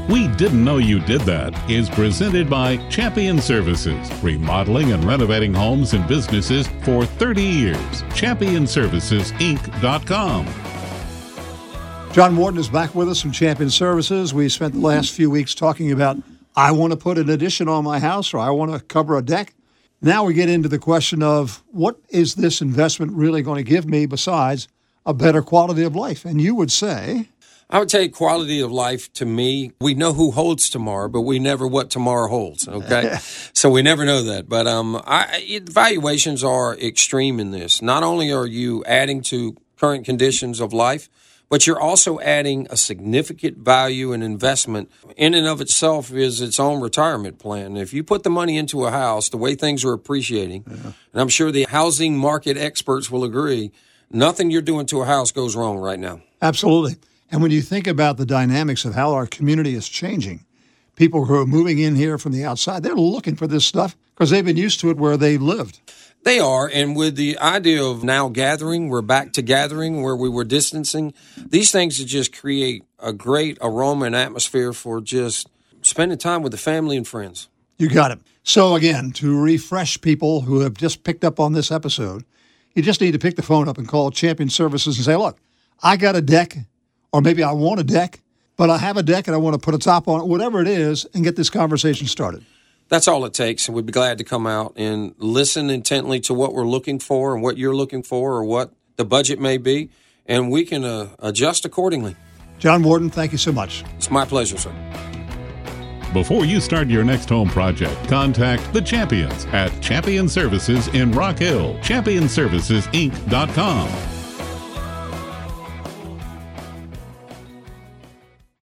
We Didn't Know You Did That is presented by Champion Services, remodeling and renovating homes and businesses for 30 years. ChampionServicesInc.com. John Morton is back with us from Champion Services. We spent the last few weeks talking about, I want to put an addition on my house, or I want to cover a deck. Now we get into the question of, what is this investment really going to give me besides a better quality of life? And you would say... I would say quality of life to me, we know who holds tomorrow, but we never what tomorrow holds, okay? So we never know that. But valuations are extreme in this. Not only are you adding to current conditions of life, but you're also adding a significant value and investment in and of itself is its own retirement plan. If you put the money into a house, the way things are appreciating, and I'm sure the housing market experts will agree, nothing you're doing to a house goes wrong right now. Absolutely. And when you think about the dynamics of how our community is changing, people who are moving in here from the outside, they're looking for this stuff because they've been used to it where they lived. They are, and with the idea of now gathering, we're back to gathering where we were distancing. These things just create a great aroma and atmosphere for just spending time with the family and friends. You got it. So again, to refresh people who have just picked up on this episode, you just need to pick the phone up and call Champion Services and say, look, I got a deck, or maybe I want a deck, but I have a deck and I want to put a top on it, whatever it is, and get this conversation started. That's all it takes, and we'd be glad to come out and listen intently to what we're looking for and what you're looking for or what the budget may be, and we can adjust accordingly. John Morton, thank you so much. It's my pleasure, sir. Before you start your next home project, contact the Champions at Champion Services in Rock Hill. ChampionServicesInc.com.